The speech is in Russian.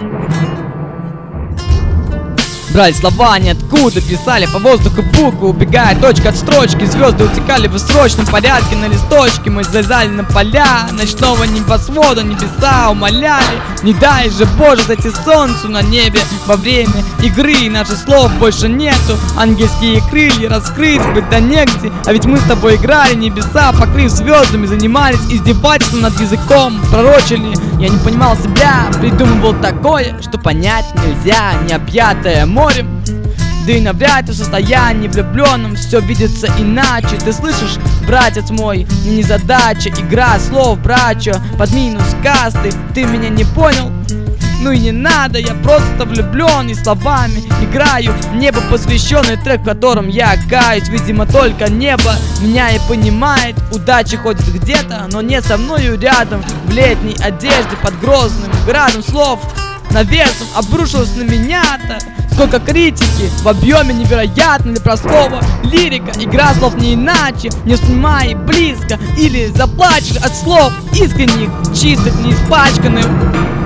Брали слова ниоткуда, писали по воздуху буквы, убегая точка от строчки. Звезды утекали в срочном порядке на листочке. Мы залезали на поля ночного небосвода, небеса умоляли: не дай же, Боже, зайти солнцу на небе во время игры. Наших слов больше нету, ангельские крылья раскрыть быть да негде. А ведь мы с тобой играли, небеса покрыв звездами, занимались издевательством над языком, пророчили. Я не понимал себя, придумывал такое, что понять нельзя, необъятое морем. Да и навряд ли в состоянии влюбленном все видится иначе. Ты слышишь, братец мой, мне не задача игра слов, брачо, под минус касты. Ты меня не понял? Ну и не надо, я просто влюблен и словами играю в небо посвященный трек, в котором я каюсь. Видимо, только небо меня и понимает. Удача ходит где-то, но не со мною рядом. В летней одежде под грозным градом слов навесом обрушилась на меня-то. Сколько критики в объеме невероятно для простого лирика. Игра слов не иначе, не вспоминай близко, или заплачешь от слов искренних, чистых, не испачканных.